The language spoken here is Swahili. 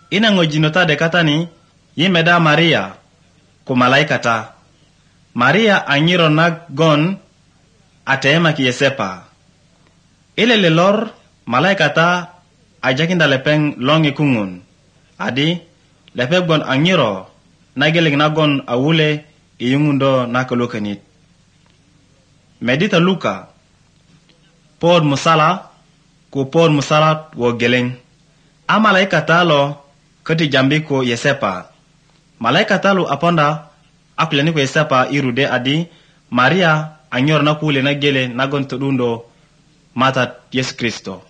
ina ngojinota de katani yimeda Maria ku malaikata. Maria anyiro nagon atema ki Yesepa. Ile lelor malaikata ajakinda lepeng longi kungun. Adi lepeng gon anyiro nageling nagon awule iyungundo nakalokenit. Medita Luka pod musala ku pod musala wo geleng. A malaikata lo kati jambi ko Yesepa. Malaikata lo aponda akuleni ko Yesepa irude adi Maria anyor na kule na gele nagon tudundo mata Yesu Kristo.